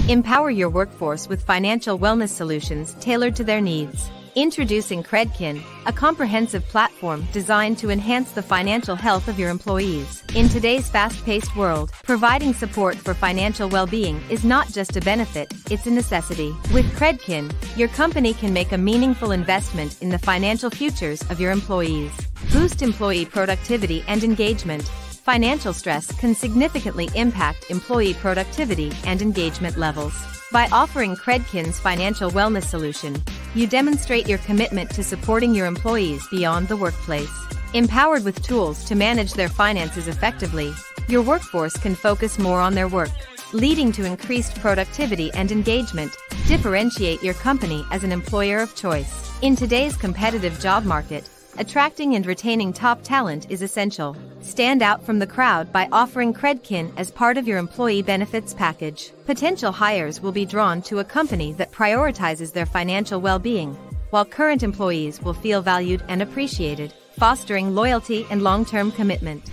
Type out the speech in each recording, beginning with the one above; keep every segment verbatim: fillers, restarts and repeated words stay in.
Empower your workforce with financial wellness solutions tailored to their needs. Introducing Credkin, a comprehensive platform designed to enhance the financial health of your employees. In today's fast-paced world, providing support for financial well-being is not just a benefit, it's a necessity. With Credkin, your company can make a meaningful investment in the financial futures of your employees. Boost employee productivity and engagement. Financial stress can significantly impact employee productivity and engagement levels. By offering Credkin's financial wellness solution, you demonstrate your commitment to supporting your employees beyond the workplace. Empowered with tools to manage their finances effectively, your workforce can focus more on their work, leading to increased productivity and engagement. Differentiate your company as an employer of choice. In today's competitive job market, attracting and retaining top talent is essential. Stand out from the crowd by offering Credkin as part of your employee benefits package. Potential hires will be drawn to a company that prioritizes their financial well-being, while current employees will feel valued and appreciated, fostering loyalty and long-term commitment.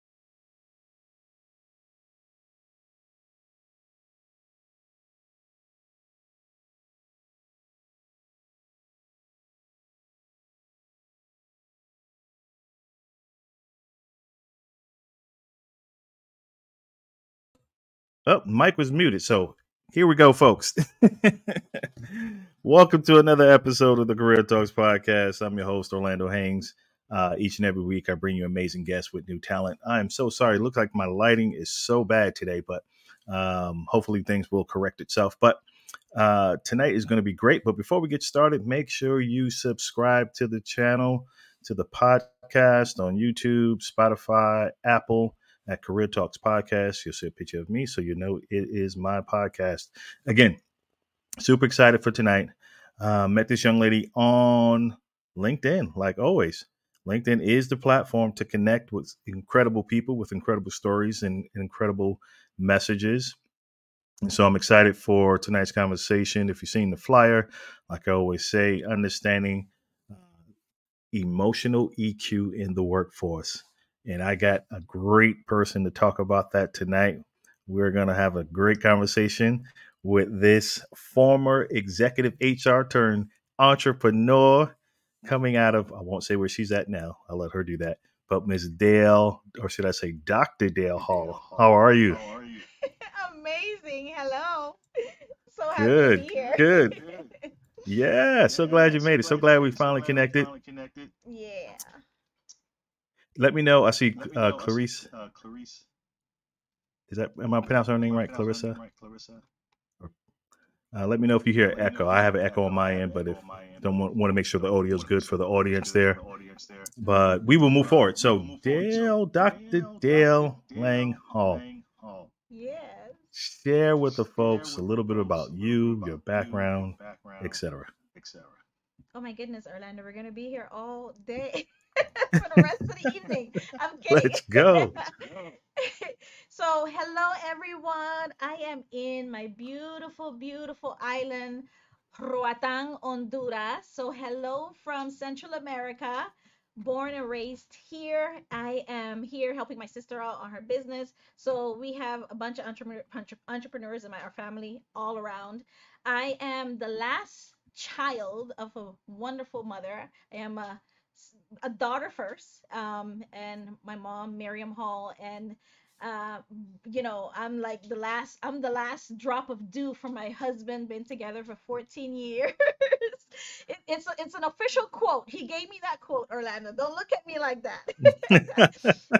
Oh, Mike was muted. So here we go, folks. Welcome to another episode of the Career Talks podcast. I'm your host, Orlando Haynes. Uh, each and every week, I bring you amazing guests with new talent. I am so sorry. It looks like my lighting is so bad today, but um, hopefully things will correct itself. But uh, tonight is going to be great. But before we get started, make sure you subscribe to the channel, to the podcast on YouTube, Spotify, Apple. At Career Talks Podcast, you'll see a picture of me, so you know it is my podcast. Again, super excited for tonight. Uh, met this young lady on LinkedIn, like always. LinkedIn is the platform to connect with incredible people with incredible stories and incredible messages. And so I'm excited for tonight's conversation. If you've seen the flyer, like I always say, understanding uh, emotional E Q in the workforce. And I got a great person to talk about that tonight. We're going to have a great conversation with this former executive H R turned entrepreneur coming out of, I won't say where she's at now. I'll let her do that. But Miz Dale, or should I say Doctor Dale Hall. How are you? Amazing. Hello. So happy Good, to be here. good. Yeah, so glad you made it. So glad we finally connected. Yeah. Let me know. I see uh, Clarice. Is that, am I pronouncing her name right? Clarissa? Uh, let me know if you hear an echo. I have an echo on my end, but if don't want, want to make sure the audio is good for the audience there. But we will move forward. So Dale, Doctor Dale Lang Hall. Yes. Share with the folks a little bit about you, your background, et cetera. Oh my goodness, Orlando, we're gonna be here all day for the rest of the evening. I'm kidding. Let's go. So, hello everyone. I am in my beautiful, beautiful island, Roatán, Honduras. So, hello from Central America. Born and raised here. I am here helping my sister out on her business. So, we have a bunch of entrepreneur, entre- entrepreneurs in my our family all around. I am the last child of a wonderful mother. I am a a daughter first, um, and my mom, Miriam Hall, and uh, you know, I'm like the last, I'm the last drop of dew from my husband. Been together for fourteen years. it, it's a, it's an official quote. He gave me that quote, Orlando. Don't look at me like that.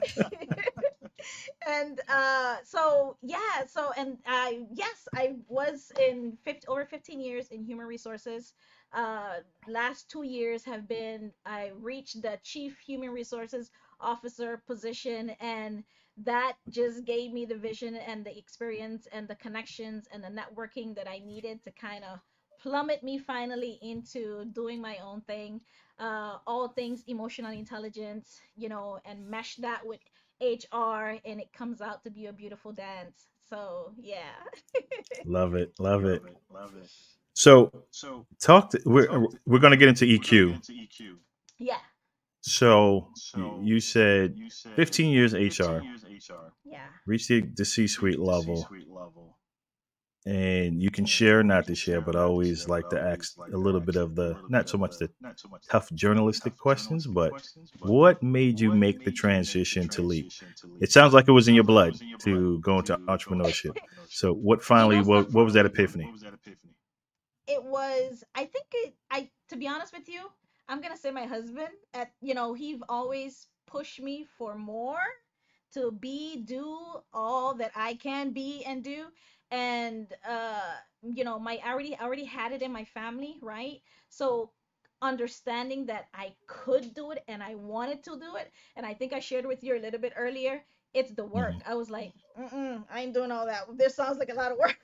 And uh, so yeah, so and I yes, I was in fifty, over fifteen years in human resources. Uh, last two years have been I reached the chief human resources officer position, and that just gave me the vision and the experience and the connections and the networking that I needed to kind of plummet me finally into doing my own thing, uh, all things emotional intelligence, you know, and mesh that with H R, and it comes out to be a beautiful dance. So yeah. Love it. Love it. So talk to, we're we're going to get into E Q. Yeah. So you said fifteen years H R, Yeah. reached the, the C-suite level. and you can share, or not to share, but I always like to ask a little bit of the not so much the tough journalistic questions, but what made you make the transition to leap? It sounds like it was in your blood to go into entrepreneurship. So, what You finally, know what, what was something? that epiphany? It was, I think it, I, to be honest with you, I'm gonna say my husband. At you know, he always pushed me for more, to be, do all that I can be and do. And uh, you know, my I already I already had it in my family, right? So understanding that I could do it and I wanted to do it, and I think I shared with you a little bit earlier. It's the work. Mhm. I was like, mm-mm, I ain't doing all that. This sounds like a lot of work.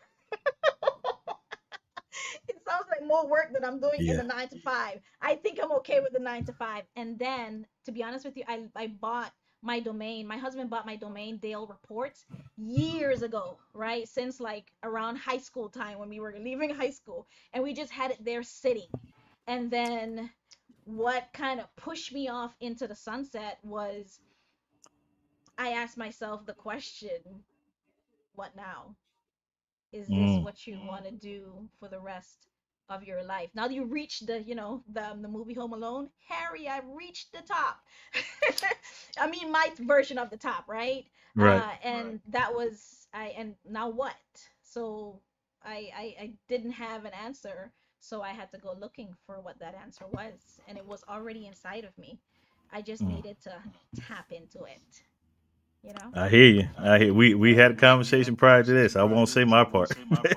It sounds like more work that I'm doing in Yeah. the nine to five. I think I'm okay with the nine to five. And then, to be honest with you, I, I bought my domain. My husband bought my domain, Dale Reports, years ago, right? Since like around high school time when we were leaving high school. And we just had it there sitting. And then what kind of pushed me off into the sunset was I asked myself the question, what now? Is this Mm. what you want to do for the rest of your life? Now you reach the, you know, the the movie Home Alone. Harry, I've reached the top. I mean, my version of the top, right? Right. Uh, and that was I. And now what? So I, I I didn't have an answer, so I had to go looking for what that answer was, and it was already inside of me. I just Mm. needed to tap into it, you know? I hear you. I hear we we had a conversation prior to this. I won't say my part.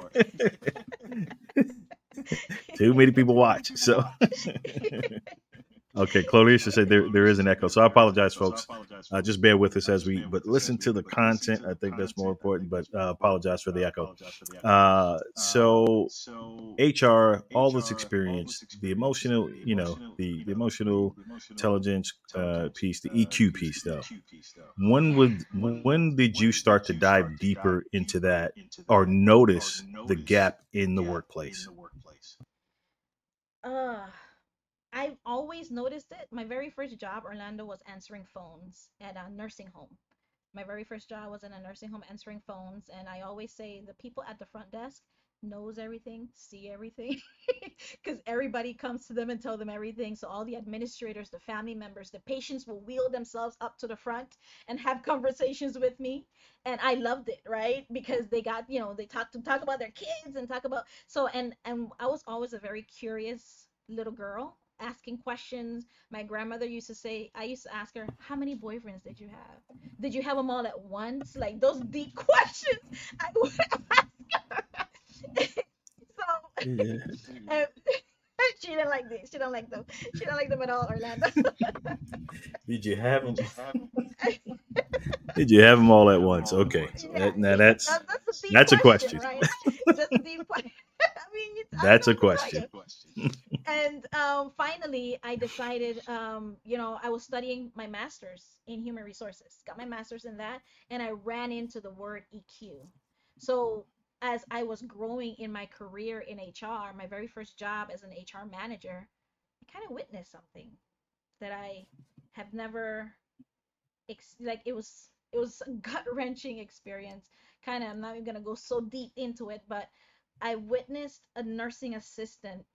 Too many people watch. So okay, Claudia said there, there is an echo. So I apologize, folks. Uh, just bear with us as we, but listen to the content. I think that's more important, but uh, apologize for the echo. Uh, so H R, all this experience, the emotional, you know, the, the emotional intelligence uh, piece, the E Q piece, though. When would when did you start to dive deeper into that or notice the gap in the workplace? Uh, I've always noticed it. My very first job, Orlando, was answering phones at a nursing home. My very first job was in a nursing home answering phones, and I always say the people at the front desk knows everything, see everything, because everybody comes to them and tell them everything. So all the administrators, the family members, the patients will wheel themselves up to the front and have conversations with me, and I loved it, right? Because they got, you know, they talk to talk about their kids and talk about so and and I was always a very curious little girl asking questions. My grandmother used to say, I used to ask her, how many boyfriends did you have? Did you have them all at once? Like those deep questions I would ask her. So Yeah. um, she didn't like this. She don't like them. She don't like them at all, Orlando. Did you have them? Did you have them all at once? Okay, Yeah, that, now yeah. that's That, that's a deep that's a question, question. right? That's a deep question. I mean, it's, I don't That's know a what to tell question. you. And um, finally, I decided, um, you know, I was studying my master's in human resources, got my master's in that, and I ran into the word E Q. So as I was growing in my career in H R, my very first job as an H R manager, I kind of witnessed something that I have never ex- like it was it was a gut wrenching experience. Kind of, I'm not even gonna go so deep into it, but I witnessed a nursing assistant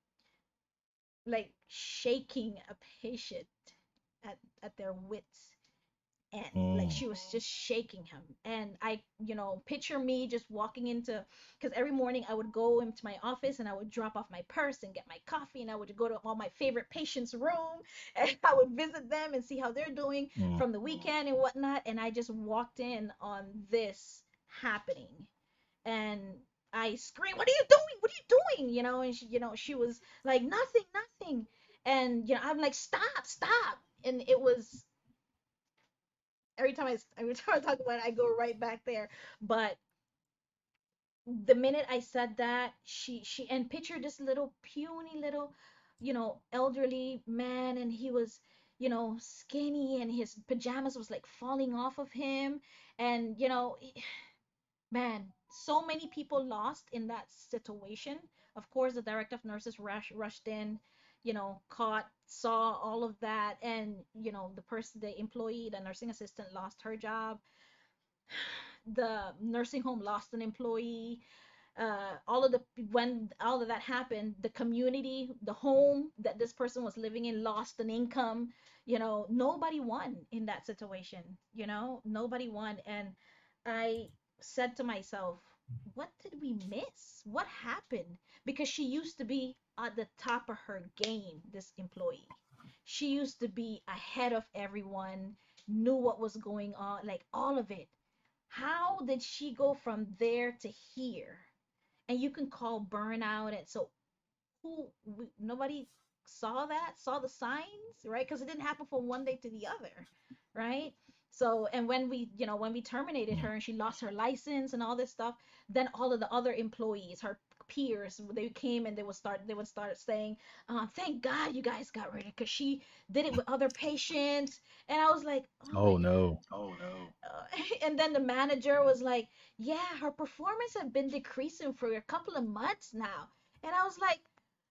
like shaking a patient at at their wits end. Like Mm. she was just shaking him. And I, you know, picture me just walking into, because every morning I would go into my office and I would drop off my purse and get my coffee, and I would go to all my favorite patients' room and I would visit them and see how they're doing Mm. from the weekend and whatnot. And I just walked in on this happening. And I screamed, "What are you doing? What are you doing?" You know, and she, you know, she was like, "Nothing, nothing." And you know, I'm like, "Stop, stop." And it was every time I every time I talk about it, I go right back there. But the minute I said that, she she and picture this little puny little, you know, elderly man, and he was, you know, skinny, and his pajamas was like falling off of him, and you know, man, so many people lost in that situation. Of course, the director of nurses rush, rushed in, you know, caught, saw all of that, and you know, the person, the employee, the nursing assistant lost her job. The nursing home lost an employee. uh, all of the when all of that happened, the community, the home that this person was living in lost an income. You know, nobody won in that situation. You know, nobody won, and I said to myself, what did we miss? What happened? Because she used to be at the top of her game, this employee. She used to be ahead of everyone, knew what was going on, like all of it. How did she go from there to here? And you can call burnout. And so who we, nobody saw that, saw the signs, right? Because it didn't happen from one day to the other, right? So, and when we, you know, when we terminated Mm. her and she lost her license and all this stuff, then all of the other employees, her peers, they came and they would start, they would start saying, uh, "Thank God you guys got rid of her because she did it with other patients." And I was like, "Oh my Oh no. God." Oh no. Uh, and then the manager was like, "Yeah, her performance had been decreasing for a couple of months now." And I was like,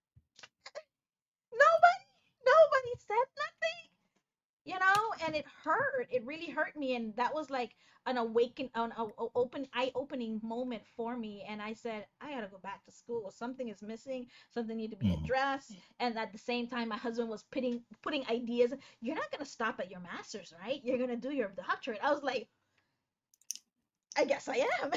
nobody, nobody said nothing, you know, and it hurt. It really hurt me, and that was like an awaken, an a, a open, eye-opening moment for me. And I said, I gotta go back to school. Something is missing. Something need to be Mm. addressed. And at the same time, my husband was putting putting ideas. You're not gonna stop at your master's, right? You're gonna do your doctorate. I was like, I guess I am.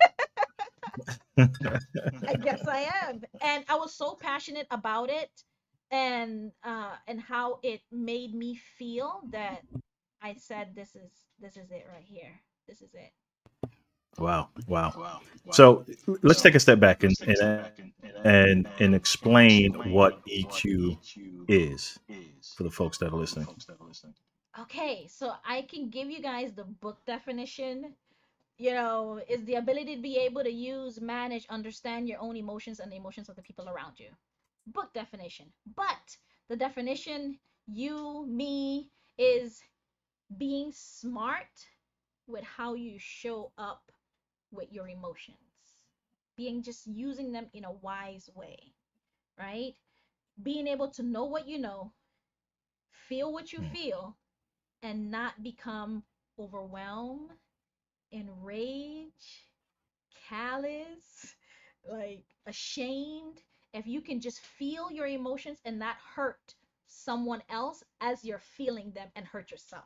I guess I am. And I was so passionate about it and uh and how it made me feel that I said this is this is it right here. This is it. Wow. Wow. Wow. Wow. So l- let's take a step back and and and, and explain what E Q is for the folks that are listening. Okay, so I can give you guys the book definition. You know, is the ability to be able to use, manage, understand your own emotions and the emotions of the people around you. Book definition. But the definition, you, me, is being smart with how you show up with your emotions, being just using them in a wise way, right? Being able to know what you know, feel what you Mm. feel, and not become overwhelmed, enraged, callous, like ashamed. If you can just feel your emotions and not hurt someone else as you're feeling them and hurt yourself.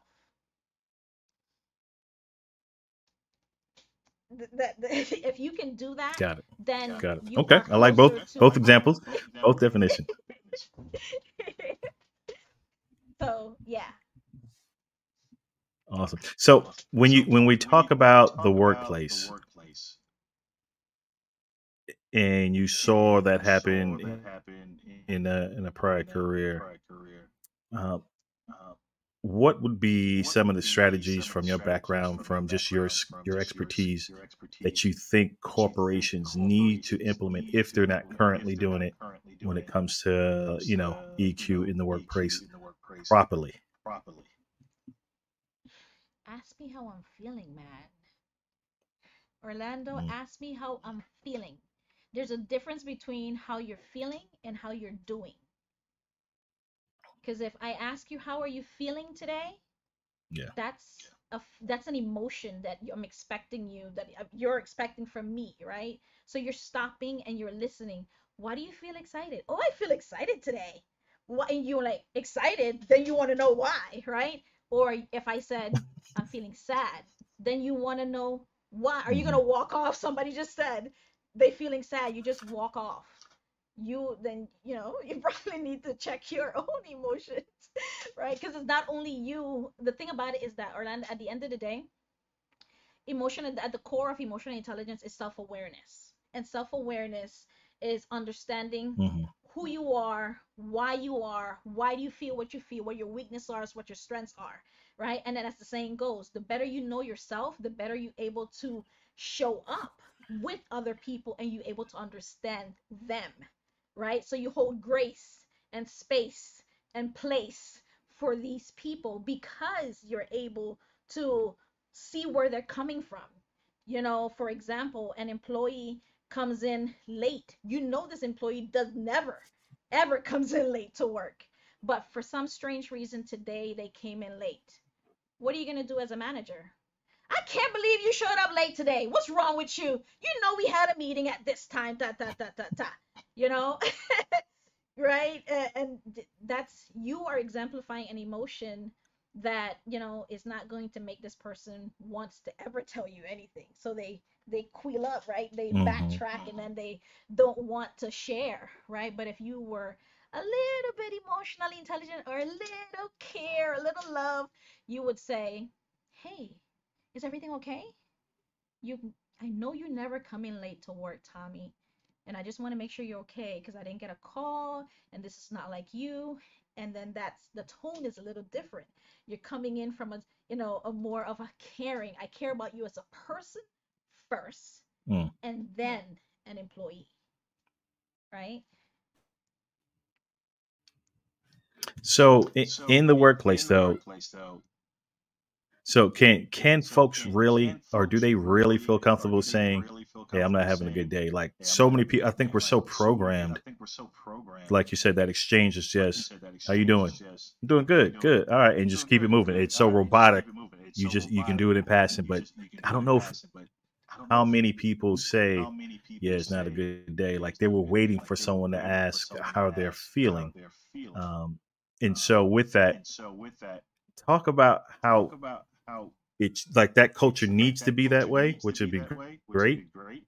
That, if you can do that, Got it. then Got it. you Okay. are I like both closer to both examples, both definitions. so yeah. Awesome. So when you when we talk about the workplace and you saw that happen in a in a prior career, uh, what would be some of the strategies from your background, from just your s- your expertise, that you think corporations need to implement if they're not currently doing it when it comes to, you know, E Q in the workplace properly? Ask me how I'm feeling, man. Orlando, Mm. ask me how I'm feeling. There's a difference between how you're feeling and how you're doing. Because if I ask you how are you feeling today, Yeah. that's a that's an emotion that I'm expecting you that uh, you're expecting from me, right? So you're stopping and you're listening. Why do you feel excited? Oh, I feel excited today. Why? And you're like excited, then you want to know why, right? Or if I said I'm feeling sad, then you want to know why. Are you Hmm. gonna walk off? Somebody just said they feeling sad. You just walk off. You then you know you probably need to check your own emotions, right? Because it's not only you. The thing about it is that Orlando, at the end of the day, emotion at the core of emotional intelligence is self-awareness, and self-awareness is understanding Hmm. who you are, why you are, why do you feel what you feel, what your weaknesses are, what your strengths are, right? And then as the saying goes, the better you know yourself, the better you able to show up with other people and you able to understand them, right? So you hold grace and space and place for these people because you're able to see where they're coming from. You know, for example, an employee comes in late. You know, this employee does never, ever comes in late to work. But for some strange reason today, they came in late. What are you going to do as a manager? I can't believe you showed up late today. What's wrong with you? You know we had a meeting at this time. Ta ta ta ta ta. You know, right? A- And th- that's you are exemplifying an emotion that you know is not going to make this person wants to ever tell you anything. So they they queel up, right? They Hmm. backtrack and then they don't want to share, right? But if you were a little bit emotionally intelligent or a little care, a little love, you would say, "Hey, is everything okay? You, I know you never come in late to work, Tommy, and I just want to make sure you're okay because I didn't get a call, and this is not like you." And then that's the tone is a little different. You're coming in from a, you know, a more of a caring. I care about you as a person first, Mm. and then an employee, right? So i- in the workplace, though, so can can folks really, or do they really feel comfortable saying, "Hey, I'm not having a good day"? Like so many people, I think we're so programmed. Like you said, that exchange is just, "How you doing? I'm doing good, good, all right," and just keep it moving. It's so robotic. You just you can do it in passing, but I don't know if, how many people say, "Yeah, it's not a good day." Like they were waiting for someone to ask how they're feeling. Um, and so with that, talk about how it's like that culture needs to be that way, which would be great.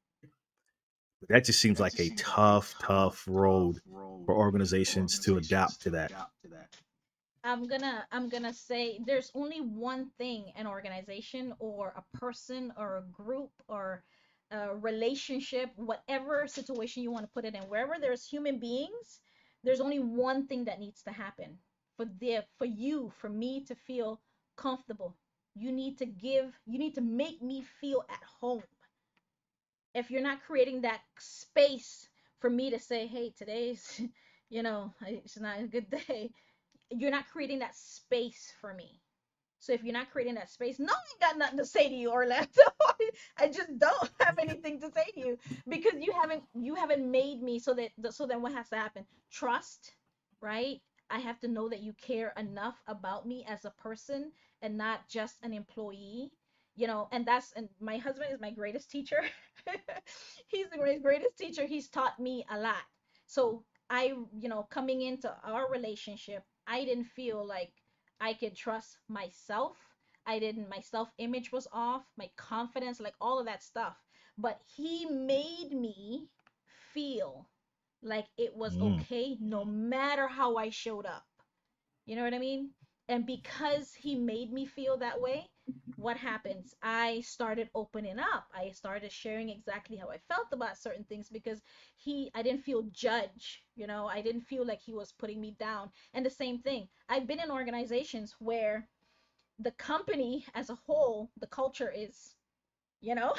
But that just seems like a tough, tough road for organizations to adapt to that. I'm gonna I'm gonna say there's only one thing an organization or a person or a group or a relationship, whatever situation you want to put it in, wherever there's human beings, there's only one thing that needs to happen for the for you, for me to feel comfortable. You need to give, you need to make me feel at home. If you're not creating that space for me to say, hey, today's, you know, it's not a good day, you're not creating that space for me. So if you're not creating that space, no, I ain't got nothing to say to you, Orlando. I just don't have anything to say to you because you haven't you haven't made me so that so then what has to happen? Trust, right? I have to know that you care enough about me as a person and not just an employee. You know, and that's and my husband is my greatest teacher. He's the greatest teacher. He's taught me a lot. So I, you know, coming into our relationship, I didn't feel like I could trust myself. I didn't, my self image was off, my confidence, like all of that stuff. But he made me feel like it was Mm. okay no matter how I showed up. You know what I mean? And because he made me feel that way, what happens? I started opening up. I started sharing exactly how I felt about certain things because he, I didn't feel judged. You know, I didn't feel like he was putting me down. And the same thing, I've been in organizations where the company as a whole, the culture is, you know,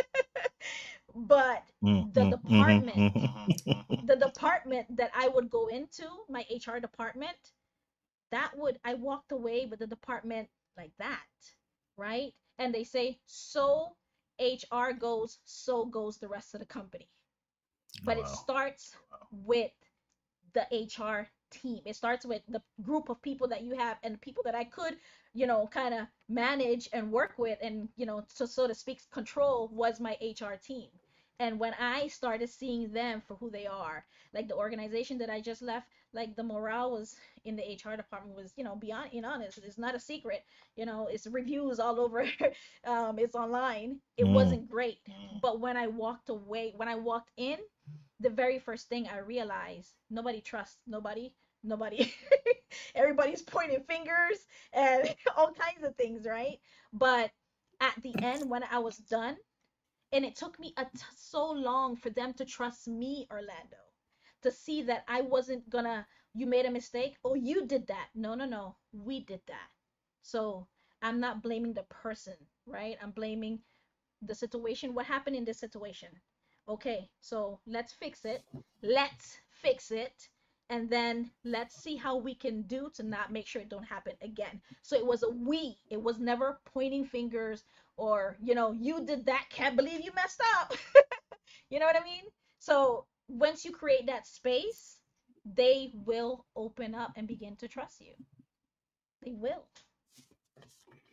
but Mm, the mm, mhm, department, mhm. the department that I would go into, my H R department, that would I walked away with the department like that, right? And they say so H R goes, so goes the rest of the company. Oh, But it wow. starts with the H R team. It starts with the group of people that you have and the people that I could, you know, kind of manage and work with and, you know, so so to speak, control was my H R team. And when I started seeing them for who they are, like the organization that I just left, like the morale was in the H R department was, you know, beyond, you know, honest, it's not a secret, you know, it's reviews all over, um, it's online. It Mm. wasn't great. But when I walked away, when I walked in, the very first thing I realized, nobody trusts nobody, nobody. Everybody's pointing fingers and all kinds of things, right? But at the end, when I was done, and it took me a t- so long for them to trust me, Orlando, to see that I wasn't gonna, you made a mistake. Oh, you did that. No, no, no. We did that. So I'm not blaming the person, right? I'm blaming the situation, what happened in this situation. Okay, so let's fix it. Let's fix it. And then let's see how we can do to not make sure it don't happen again. So it was a we. It was never pointing fingers or, you know, you did that. Can't believe you messed up. You know what I mean? So once you create that space, they will open up and begin to trust you. They will.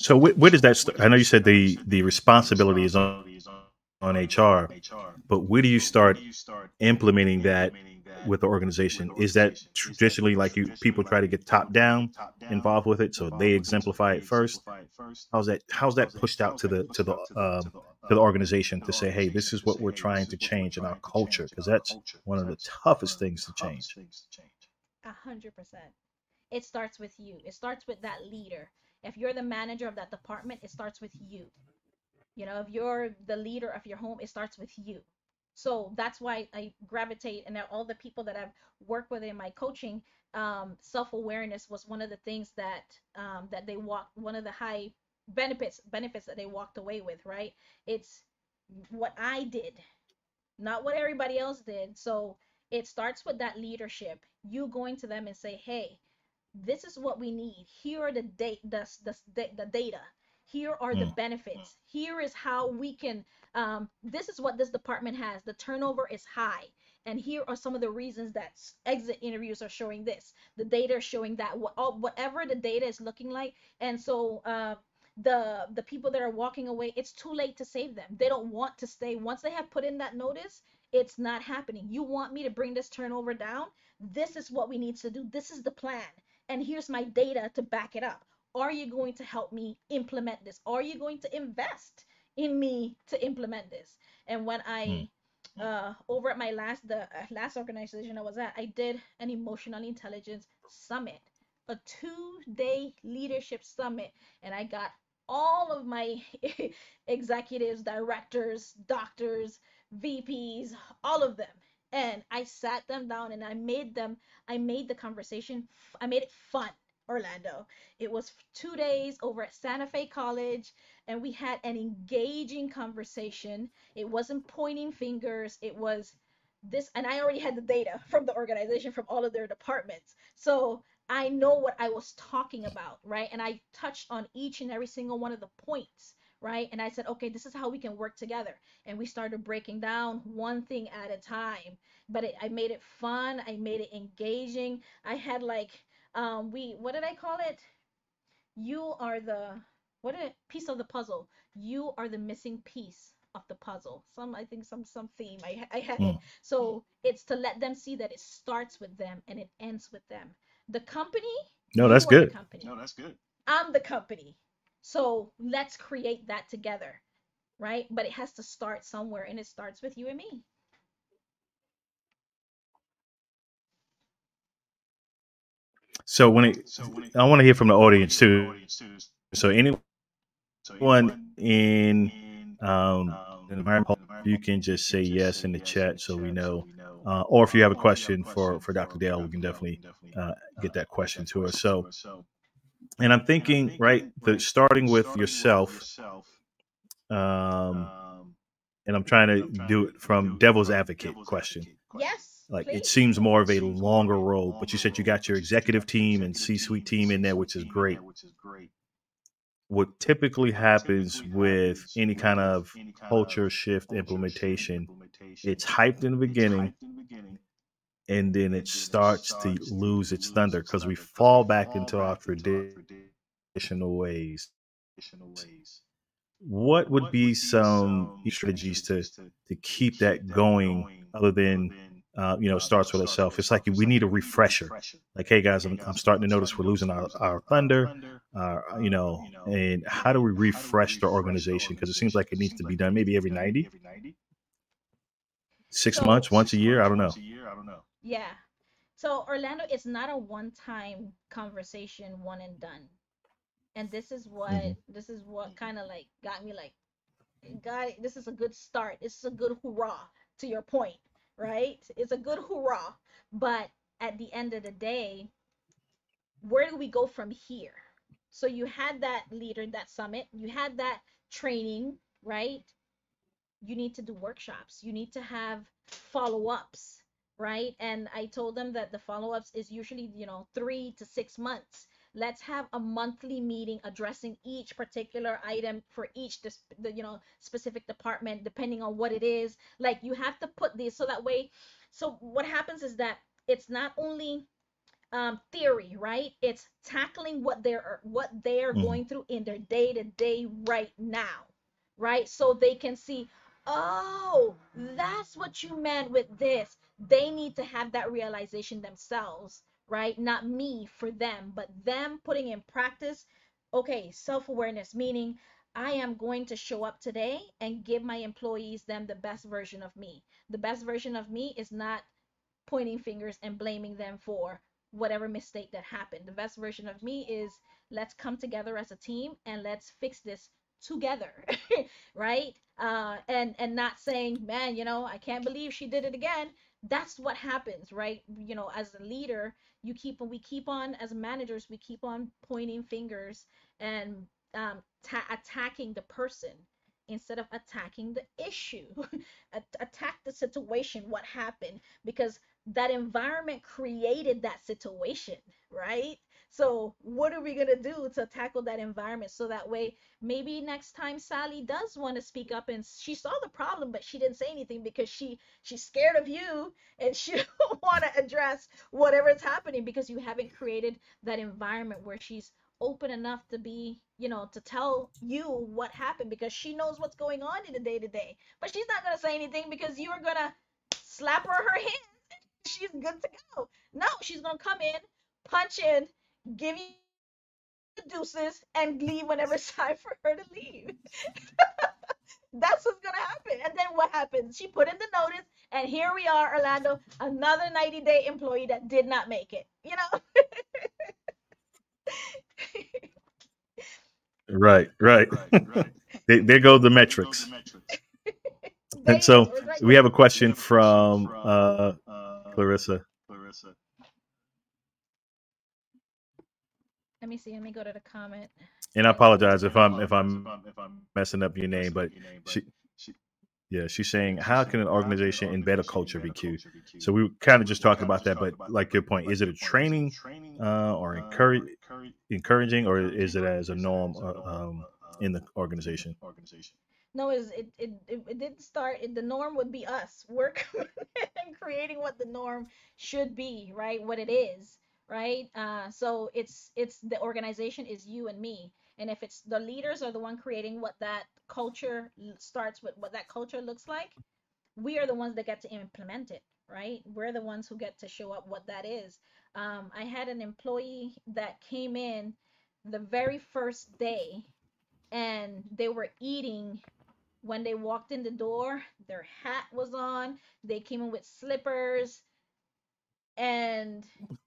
So wh- where does that? St- I know you said the the responsibility is on, on H R, but where do you start implementing that with the organization? Is that traditionally like you people try to get top down involved with it, so they exemplify it first? How's that? How's that pushed out to the to the um, to the organization to say, hey, this is what we're trying to change in our culture? Because that's one of the toughest things to change. A hundred percent. It starts with you. It starts with that leader. If you're the manager of that department, it starts with you. You know, if you're the leader of your home, it starts with you. So that's why I gravitate, and all the people that I've worked with in my coaching, um, self-awareness was one of the things that um, that they walked, one of the high benefits benefits that they walked away with, right? It's what I did, not what everybody else did. So it starts with that leadership. You going to them and say, hey, this is what we need. Here are the date, the, the, the data. Here are the Mm. benefits. Here is how we can, um, this is what this department has. The turnover is high. And here are some of the reasons that exit interviews are showing this. The data is showing that, whatever the data is looking like. And so uh, the the people that are walking away, it's too late to save them. They don't want to stay. Once they have put in that notice, it's not happening. You want me to bring this turnover down? This is what we need to do. This is the plan, and here's my data to back it up. Are you going to help me implement this? Are you going to invest in me to implement this? And when Mm. I uh, over at my last the uh, last organization I was at, I did an emotional intelligence summit, a two day leadership summit, and I got all of my executives, directors, doctors, V Ps, all of them. And I sat them down and I made them I made the conversation, I made it fun, Orlando. It was two days over at Santa Fe College, and we had an engaging conversation. It wasn't pointing fingers, it was this, and I already had the data from the organization, from all of their departments. So I know what I was talking about, right? And I touched on each and every single one of the points, right? And I said, okay, this is how we can work together. And we started breaking down one thing at a time. But it, I made it fun. I made it engaging. I had like, um, we, what did I call it? You are the, what a piece of the puzzle. You are the missing piece of the puzzle. Some, I think some, some theme. I, I had it. Mm. So it's to let them see that it starts with them and it ends with them. The company, No, that's you are the good. company. No, that's good. I'm the company. So let's create that together, right? But it has to start somewhere, and it starts with you and me. So when it, I want to hear from the audience too. So anyone in um, an environment, you can just say yes in the chat so we know. Uh, or if you have a question for for doctor Dale, we can definitely uh, get that question to her. So, and I'm thinking, right, the starting with yourself, um, and I'm trying to do it from devil's advocate question. Yes, Like it please. seems more of a longer road, but you said you got your executive team and C-suite team in there, which is great. What typically happens with any kind of culture shift implementation, it's hyped in the beginning and then it starts to lose its thunder because we fall back into our traditional ways. What would be some strategies to to keep that going other than uh, you know starts with itself? It's like we need a refresher. Like, hey guys, I'm, I'm starting to notice we're losing our, our thunder. Uh, you know, and how do we refresh the organization? Because it seems like it needs to be done maybe every ninety, six So, months, once a year. I don't know. yeah. So, Orlando, it's not a one-time conversation, one and done. And this is what Hmm. this is what kind of like got me like, guy, this is a good start. This is a good hurrah to your point, right? It's a good hurrah. But at the end of the day, where do we go from here? So you had that leader, that summit, you had that training, right? You need to do workshops. You need to have follow-ups, right? And I told them that the follow-ups is usually, you know, three to six months. Let's have a monthly meeting addressing each particular item for each, the, you know, specific department, depending on what it is. Like you have to put these so that way. So what happens is that it's not only um, theory, right? It's tackling what they're what they're Mhm. going through in their day to day right now, right? So they can see, oh, that's what you meant with this. They need to have that realization themselves, right? Not me for them, but them putting in practice. Okay, self awareness, meaning I am going to show up today and give my employees them the best version of me. The best version of me is not pointing fingers and blaming them for whatever mistake that happened. The best version of me is let's come together as a team and let's fix this together, right? Uh, and and not saying, man, you know, I can't believe she did it again. That's what happens, right? You know, as a leader, you keep we keep on as managers, we keep on pointing fingers and um, ta- attacking the person instead of attacking the issue. Attack the situation, what happened, because that environment created that situation, right? So what are we going to do to tackle that environment so that way maybe next time Sally does want to speak up and she saw the problem but she didn't say anything because she she's scared of you and she don't want to address whatever's happening because you haven't created that environment where she's open enough to be, you know, to tell you what happened because she knows what's going on in the day to day. But she's not going to say anything because you are going to slap her her hand. She's good to go. No, she's gonna come in, punch in, give you the deuces, and leave whenever it's time for her to leave. That's what's gonna happen. And then what happens? She put in the notice, and here we are, Orlando, another ninety day employee that did not make it. You know? Right, right. There, there go the metrics. There And you go. so It's right we have a there. question from uh, Clarissa. Let me see. Let me go to the comment. And I apologize if I'm if I'm messing up your name, but she yeah, she's saying how can an organization embed a culture V Q? So we were kind of just talking about that, but like your point, is it a training uh, or encourage encouraging, or is it as a norm uh, um, in the organization? No, is it, it it it didn't start. It, the norm would be us. We're creating what the norm should be, right? What it is, right? Uh, so it's it's the organization is you and me, and if it's the leaders are the one creating what that culture starts with, what that culture looks like, we are the ones that get to implement it, right? We're the ones who get to show up what that is. Um, I had an employee that came in the very first day, and they were eating when they walked in the door, their hat was on, they came in with slippers, and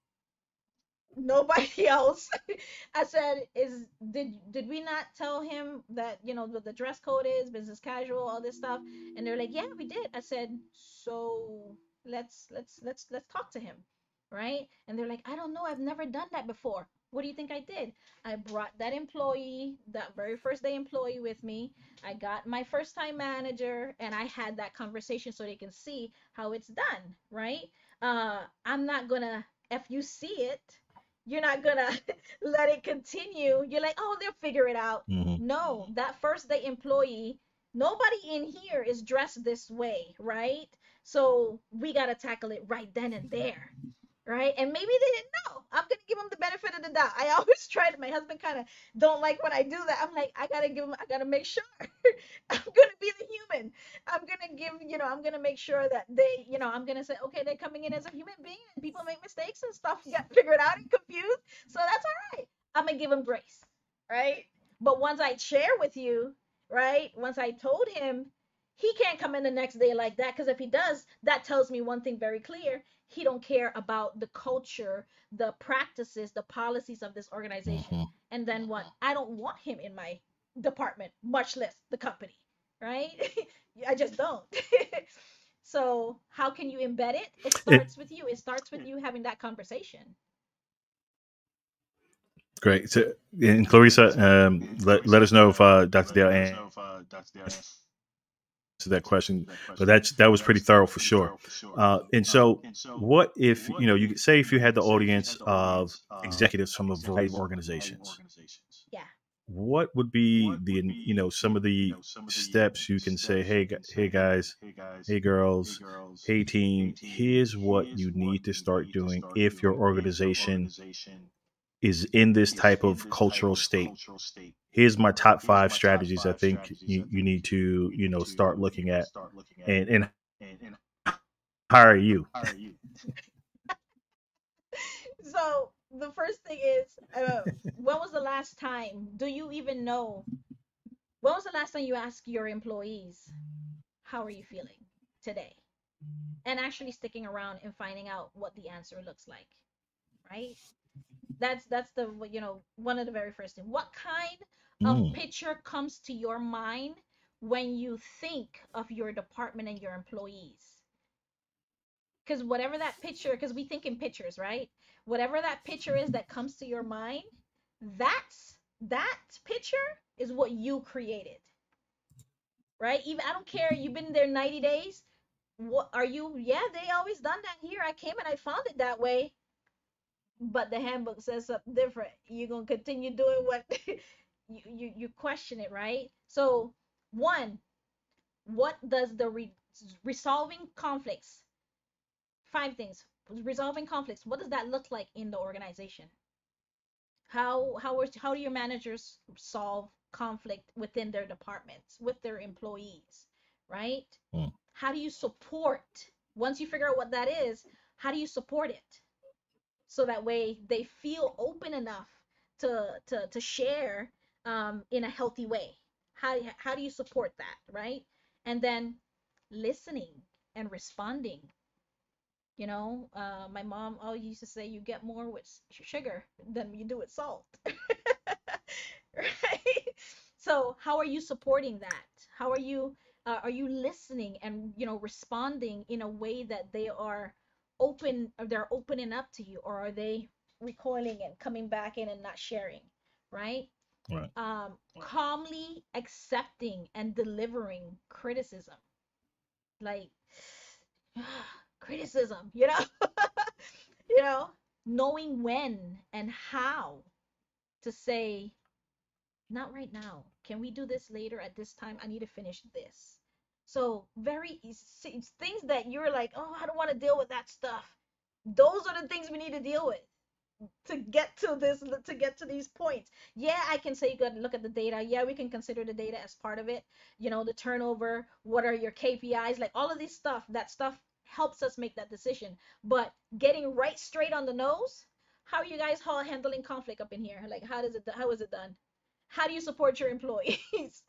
nobody else. I said, "Is did did we not tell him that, you know, what the dress code is, business casual, all this stuff?" And they're like, "Yeah, we did." I said, "So let's let's let's let's talk to him." Right? And they're like, "I don't know. I've never done that before." What do you think I did? I brought that employee, that very first day employee with me. I got my first time manager and I had that conversation so they can see how it's done, right? Uh, I'm not gonna, if you see it, you're not gonna let it continue. You're like, oh, they'll figure it out. Mm-hmm. No, that first day employee, nobody in here is dressed this way, right? So we gotta tackle it right then and there, right? And maybe they didn't know. I'm gonna give them the benefit of the doubt. I always try to. My husband kind of don't like when I do that. I'm like, I gotta give them. I gotta make sure. I'm gonna be the human. I'm gonna give. You know, I'm gonna make sure that they. You know, I'm gonna say, okay, they're coming in as a human being, and people make mistakes and stuff get figured out and confused. So that's all right. I'm gonna give them grace, right? But once I share with you, right? Once I told him, he can't come in the next day like that, because if he does, that tells me one thing very clear: he don't care about the culture, the practices, the policies of this organization. Mm-hmm. And then what? I don't want him in my department, much less the company, right? I just don't. So how can you embed it? It It, starts with you. It starts with you having that conversation. great. So, and Clarissa, um, let, let us know if uh, Doctor Dale answered that question, but that's that was pretty thorough for sure. Uh, and so, what if you know you say if you had the audience of executives from a variety of organizations, Yeah. what would be the you know some of the steps you can say, hey gu- hey guys, hey girls, hey team, here's what you need to start doing if your organization is in this type of cultural state. Here's my top five strategies I think you, you need to you know start looking at and and hire you. So the first thing is, uh, when was the last time? Do you even know? When was the last time you asked your employees, how are you feeling today? And actually sticking around and finding out what the answer looks like, right? That's that's the you know one of the very first thing. What kind of Mm, picture comes to your mind when you think of your department and your employees? Because whatever that picture, because we think in pictures, right? Whatever that picture is that comes to your mind, that's that picture is what you created, right? Even I don't care, you've been there ninety days. What are you? Yeah, they always done that here. I came and I found it that way, but the handbook says something different. You're gonna continue doing what you, you you question it, right? So one, what does the re- resolving conflicts? Five things. Resolving conflicts. What does that look like in the organization? How how are, how do your managers solve conflict within their departments with their employees, right? mm, How do you support, once you figure out what that is, how do you support it so that way they feel open enough to to to share, um, in a healthy way? How how do you support that, right? And then listening and responding. You know, uh, my mom always used to say, you get more with sugar than you do with salt. Right? So, how are you supporting that? How are you uh, are you listening and, you know, responding in a way that they are open, or they're opening up to you, or are they recoiling and coming back in and not sharing, right? right. Um, calmly accepting and delivering criticism. Like, criticism, you know? You know, knowing when and how to say, not right now. Can we do this later at this time? I need to finish this. So, very easy, things that you're like, oh, I don't want to deal with that stuff. Those are the things we need to deal with to get to this, to get to these points. Yeah, I can say you got to look at the data. Yeah, we can consider the data as part of it. You know, the turnover, what are your K P Is, like all of this stuff. That stuff helps us make that decision. But getting right straight on the nose, how are you guys all handling conflict up in here? Like, how does it, how is it done? How do you support your employees?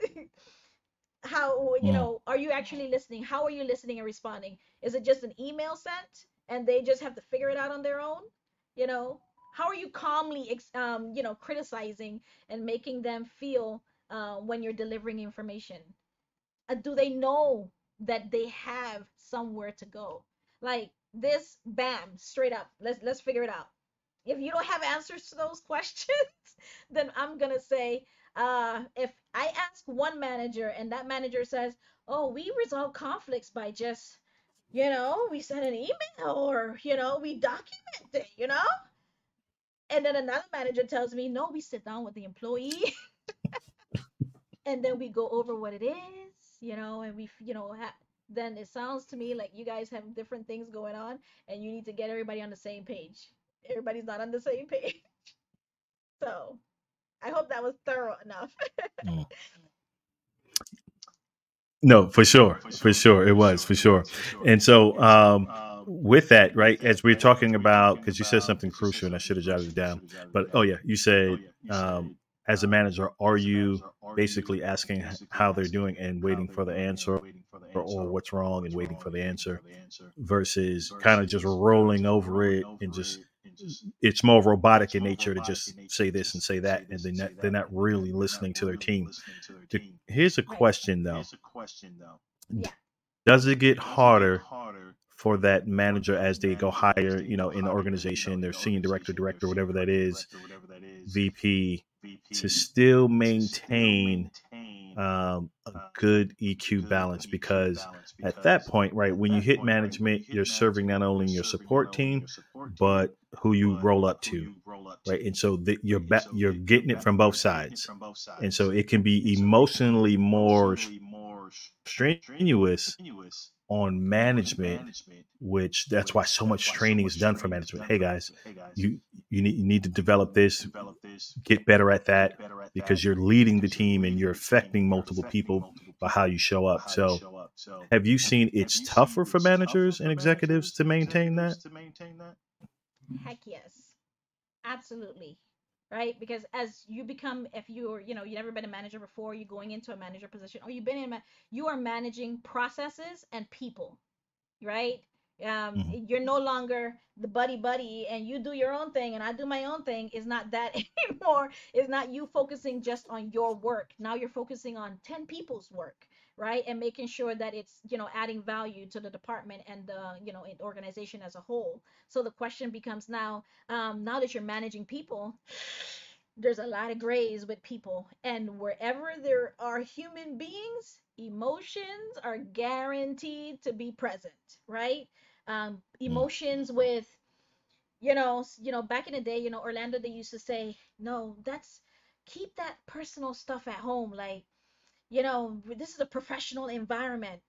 How, you Mm, know, are you actually listening? How are you listening and responding? Is it just an email sent and they just have to figure it out on their own? You know, how are you calmly, um, you know, criticizing and making them feel, uh, when you're delivering information? Uh, do they know that they have somewhere to go? Like this, bam, straight up. Let's let's figure it out. If you don't have answers to those questions, then I'm gonna say, uh, if I ask one manager and that manager says, "Oh, we resolve conflicts by just, you know, we send an email, or, you know, we document it, you know," and then another manager tells me, "No, we sit down with the employee and then we go over what it is, you know, and we, you know, ha- then it sounds to me like you guys have different things going on and you need to get everybody on the same page. Everybody's not on the same page." So I hope that was thorough enough. mm. No, for sure, for sure, it was for sure. And so, um, with that, right, as we're talking about, because you said something crucial, and I should have jotted it down. But oh yeah, you said, um, as a manager, are you basically asking h- how they're doing and waiting for the answer, or what's wrong and waiting for the answer, versus kind of just rolling over it and just it's more robotic in nature to just say this and say that, and they're not, they're not really listening to their team. The, here's a Right. question though: Yeah. does it get harder for that manager as they go higher, you know, in the organization, their senior director, director, whatever that is, V P, to still maintain um, a good E Q balance, because at that point, right, when you hit management, you're serving not only your support team, but who you roll up to, right? And so the, you're ba- you're getting it from both sides, and so it can be emotionally more strenuous on management, which that's why so much training is done for management. Hey guys, you you need you need to develop this, get better at that, because you're leading the team and you're affecting multiple people by how you show up. So have you seen it's tougher for managers and executives to maintain that? Heck yes. Absolutely. Right? Because as you become, if you're, you know, you've never been a manager before, you're going into a manager position, or you've been in, you are managing processes and people, right? Um, Mhm. you're no longer the buddy buddy and you do your own thing and I do my own thing. Is not that anymore. It's not you focusing just on your work. Now you're focusing on ten people's work, right? And making sure that it's, you know, adding value to the department and the, you know, organization as a whole. So the question becomes now, um, now that you're managing people, there's a lot of grays with people, and wherever there are human beings, emotions are guaranteed to be present, right? Um, Mm. emotions with, you know, you know, back in the day, you know, Orlando, they used to say, no, that's, keep that personal stuff at home. Like, you know, this is a professional environment.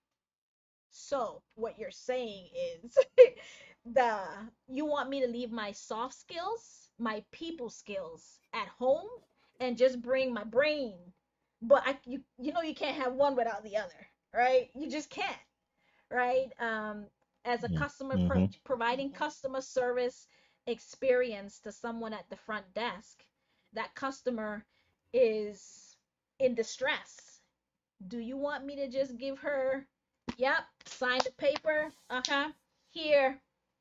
So what you're saying is the you want me to leave my soft skills, my people skills at home and just bring my brain. But I you you know you can't have one without the other, right? You just can't, right? Um as a customer pro- Mm-hmm. providing customer service experience to someone at the front desk, that customer is in distress. Do you want me to just give her, yep, sign the paper, uh-huh, here?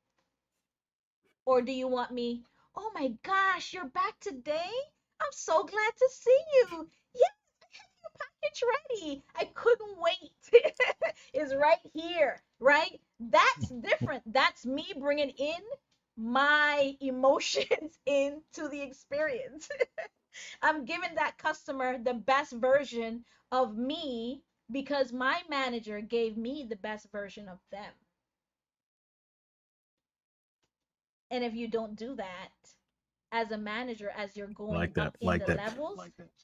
Or do you want me, oh my gosh, you're back today? I'm so glad to see you. Yes, I have your package ready. I couldn't wait. It's right here, right? That's different. That's me bringing in my emotions into the experience. I'm giving that customer the best version of me because my manager gave me the best version of them. And if you don't do that as a manager, as you're going Like that. up in Like the that. levels,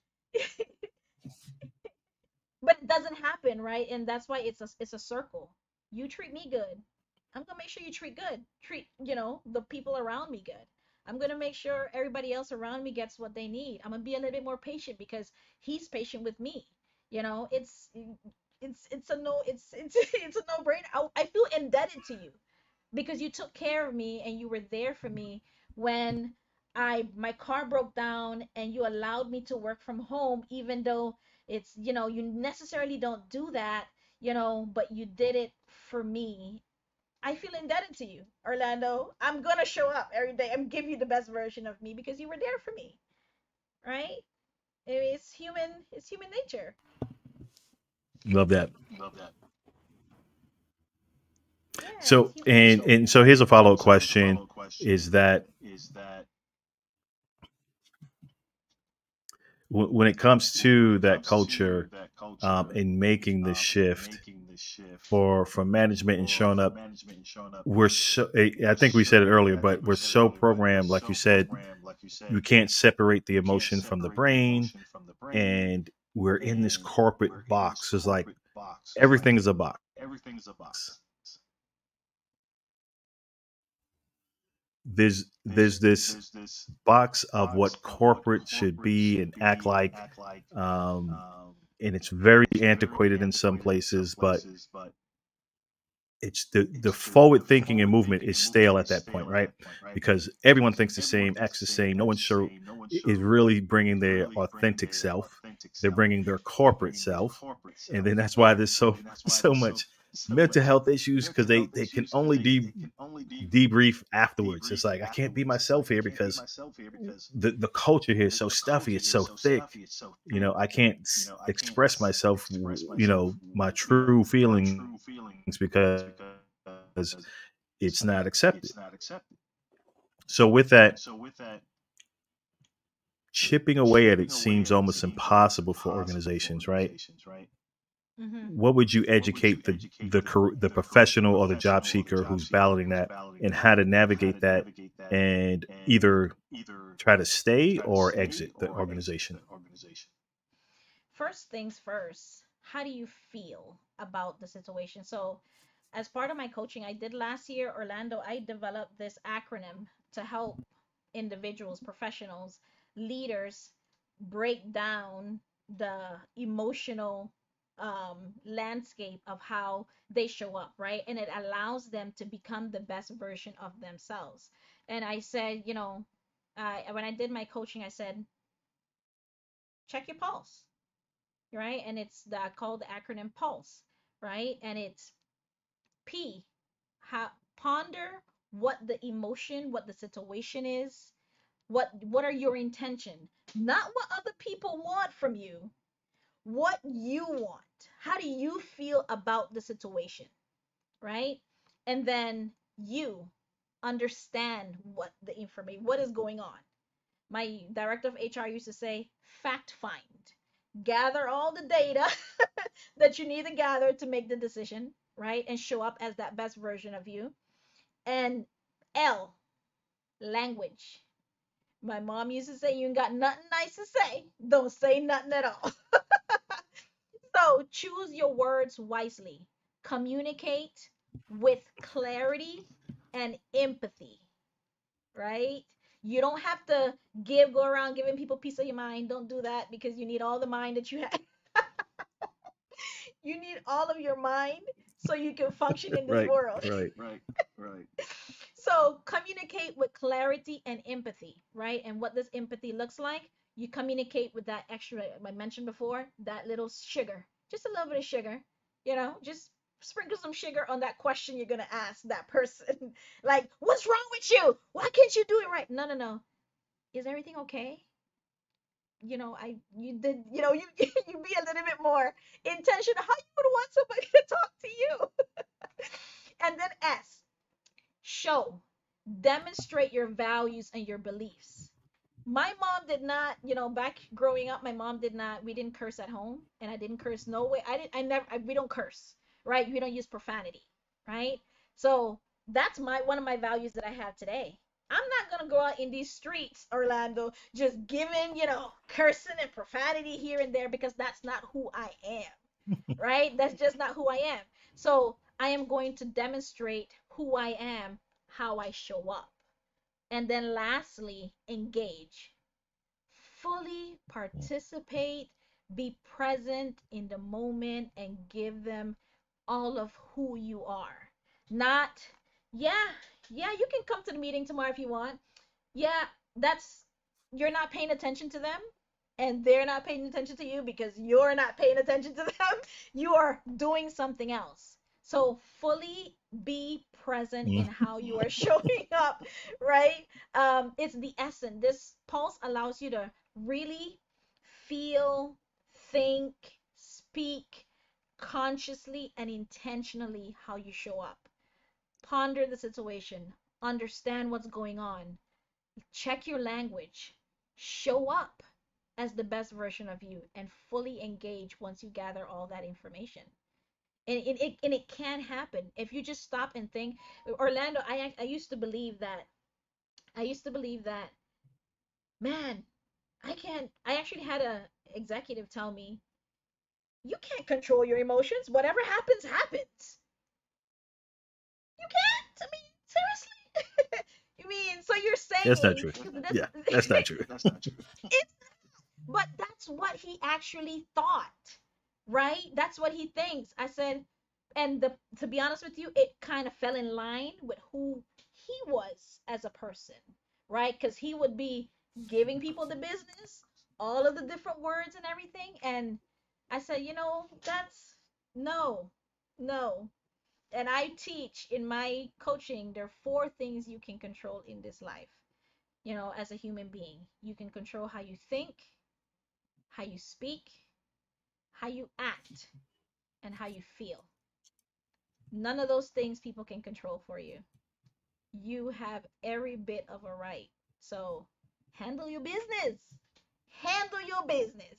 but it doesn't happen, right? And that's why it's a it's a circle. You treat me good, I'm gonna make sure you treat good. Treat, you know, the people around me good. I'm gonna make sure everybody else around me gets what they need. I'm gonna be a little bit more patient because he's patient with me. You know, it's it's it's a no it's it's it's a no brainer. I, I feel indebted to you because you took care of me and you were there for me when I my car broke down and you allowed me to work from home, even though it's, you know, you necessarily don't do that, you know, but you did it for me. I feel indebted to you, Orlando. I'm gonna show up every day and give you the best version of me because you were there for me, right? It's human. It's human nature. Love that. Yeah, it's So human and nature. and so here's a follow up question: is that w- when it comes to that culture, um, in making the shift for from management and showing up, we're so I I think we said it earlier, but we're so programmed, like you said, you can't separate the emotion from the brain, and we're in this corporate box. It's like everything is a box. There's there's this box of what corporate should be and act like, um, and it's very antiquated in some places, but it's the the forward thinking and movement is stale at that point, right? Because everyone thinks the same, acts the same. No one sure is really bringing their authentic self. They're bringing their corporate self, and then that's why there's so so much mental health issues, because they they can only de- debrief afterwards. It's like I can't be myself here because the the culture here is so stuffy. It's so thick. You know, I can't s- express myself. You know, my true feelings because it's not accepted. So with that, chipping away at it seems almost impossible for organizations, right? Mm-hmm. What would you educate the the the professional or the job seeker who's balloting that and how to navigate that and either try to stay or exit the organization? First things first, how do you feel about the situation? So, as part of my coaching I did last year, Orlando, I developed this acronym to help individuals, professionals, leaders break down the emotional um, landscape of how they show up, right? And it allows them to become the best version of themselves. And I said, you know, uh, when I did my coaching, I said, check your pulse, right? And it's the called the acronym PULSE, right? And it's P, how, ponder what the emotion, what the situation is, what what are your intention, not what other people want from you, what you want. How do you feel about the situation, right? And then you understand what the information, what is going on. My director of H R used to say, fact find. Gather all the data that you need to gather to make the decision, right? And show up as that best version of you. And L, language. My mom used to say, you ain't got nothing nice to say. Don't say nothing at all. So choose your words wisely. Communicate with clarity and empathy, right? You don't have to give, go around giving people peace of your mind. Don't do that because you need all the mind that you have. You need all of your mind so you can function in this Right, world. right. So communicate with clarity and empathy, right? And what this empathy looks like, you communicate with that extra, I mentioned before, that little sugar, just a little bit of sugar, you know, just sprinkle some sugar on that question you're going to ask that person. Like, what's wrong with you? Why can't you do it right? No, no, no. Is everything okay? You know, I, you did, you know, you, you be a little bit more intentional. How you would want somebody to talk to you? And then S, show, demonstrate your values and your beliefs. My mom did not, you know, back growing up, my mom did not, we didn't curse at home, and I didn't curse no way. I didn't, I never, I, we don't curse, right? We don't use profanity, right? So that's my, one of my values that I have today. I'm not going to go out in these streets, Orlando, just giving, you know, cursing and profanity here and there because that's not who I am, right? That's just not who I am. So I am going to demonstrate who I am, how I show up. And then lastly, engage. Fully participate, be present in the moment, and give them all of who you are. Not, yeah, yeah, you can come to the meeting tomorrow if you want. Yeah, that's, you're not paying attention to them and they're not paying attention to you because you're not paying attention to them. You are doing something else. So fully be present in Mm. how you are showing up, right? Um, it's the essence. This pulse allows you to really feel, think, speak consciously and intentionally how you show up. Ponder the situation, understand what's going on, check your language, show up as the best version of you, and fully engage once you gather all that information. And it, it, and it can happen if you just stop and think. Orlando, I, I used to believe that, I used to believe that, man, I can't, I actually had a executive tell me, you can't control your emotions. Whatever happens, happens. You can't? I mean, seriously? You mean, so you're That's not saying true. this, Yeah, that's not true. it's, but that's what he actually thought, right? That's what he thinks. I said, and the, to be honest with you, it kind of fell in line with who he was as a person, right? Because he would be giving people the business, all of the different words and everything. And I said, you know, that's no, no. And I teach in my coaching, there are four things you can control in this life, you know, as a human being. You can control how you think, how you speak, how you act, and how you feel. None of those things people can control for you. You have every bit of a right. So handle your business. handle your business.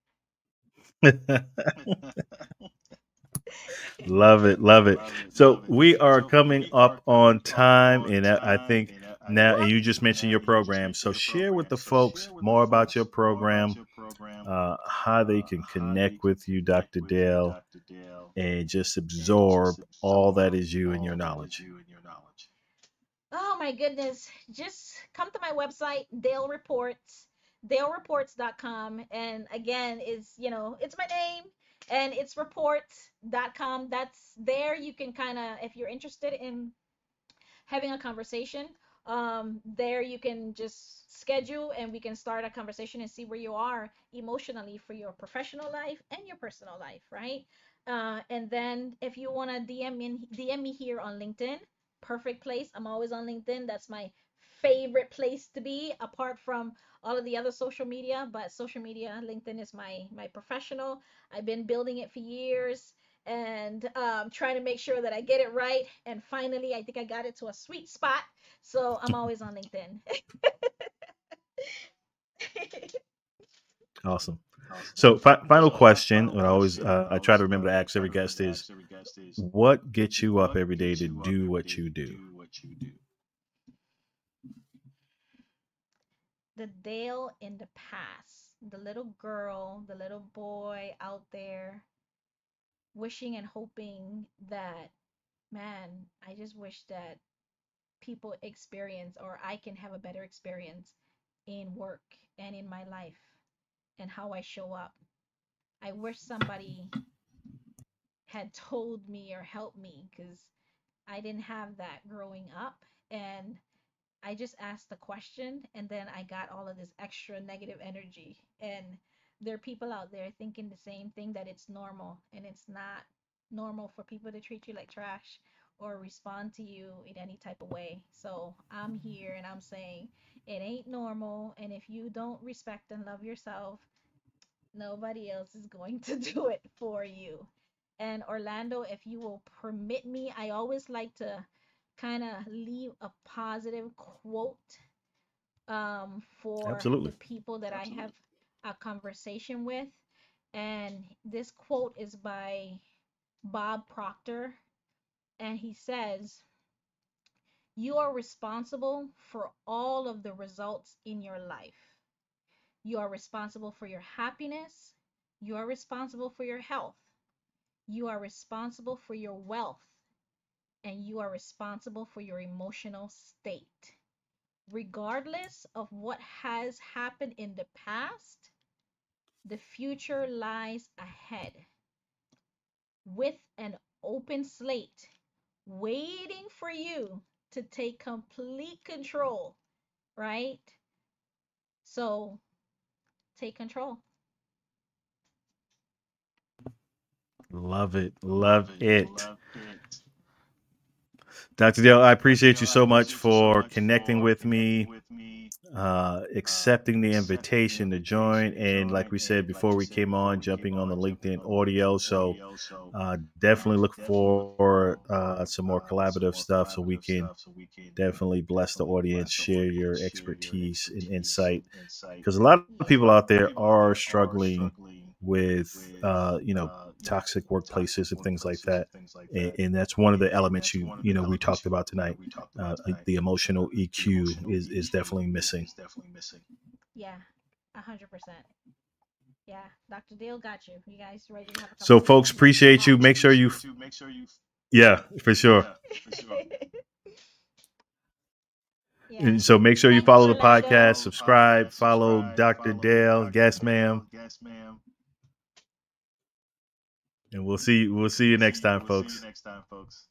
Love it, love it. So we are coming up on time, and I I think now, and you just mentioned your program. So share with the folks more about your program, uh, how they can connect with you, Doctor Dale, and just absorb all that is you and your knowledge. Oh my goodness. Just come to my website, Dale Reports, dale reports dot com. And again, is you know, it's my name and it's reports dot com. That's there. You can kind of, if you're interested in having a conversation, um, there you can just schedule and we can start a conversation and see where you are emotionally for your professional life and your personal life, right? Uh, and then if you want to D M in, D M me here on LinkedIn, perfect place. I'm always on LinkedIn. That's my favorite place to be, apart from all of the other social media. But social media, LinkedIn is my my professional. I've been building it for years and um, trying to make sure that I get it right. And finally, I think I got it to a sweet spot. So I'm always on LinkedIn. Awesome. So, fi- final question. What I always uh, I try to remember to ask every guest is, what gets you up every day to do what you do? The Dale in the past, the little girl, the little boy out there wishing and hoping that, man, I just wish that people experience or I can have a better experience in work and in my life and how I show up. I wish somebody had told me or helped me because I didn't have that growing up. And I just asked the question and then I got all of this extra negative energy. And there are people out there thinking the same thing, that it's normal, and it's not normal for people to treat you like trash or respond to you in any type of way. So I'm here and I'm saying it ain't normal. And if you don't respect and love yourself, nobody else is going to do it for you. And Orlando, if you will permit me, I always like to kind of leave a positive quote um, for the Absolutely. people that I have a conversation with. And this quote is by Bob Proctor. And he says, "You are responsible for all of the results in your life. You are responsible for your happiness. You are responsible for your health. You are responsible for your wealth. And you are responsible for your emotional state. Regardless of what has happened in the past, the future lies ahead with an open slate, waiting for you to take complete control, right? So take control." Love it. Love it. Doctor Dale, I appreciate you so much for connecting with me, uh, accepting the invitation to join. And like we said before we came on, jumping on the LinkedIn audio. So uh, definitely look for uh, some more collaborative stuff so we can definitely bless the audience, share your expertise and insight. Because a lot of Yeah. people out there are struggling with, uh, you know, toxic workplaces and things like that. And, and that's one of the elements you, you know, we talked about tonight. Uh, the emotional E Q is, is definitely missing. Yeah. A hundred percent. Yeah. Doctor Dale got you. You guys ready to have a So, folks, conversation? appreciate you. Make sure you, yeah, for sure. Yeah. And so make sure you Thank you, follow the Orlando. podcast, subscribe, follow Doctor Dale, Yes, ma'am. And we'll see we'll see you next time, folks.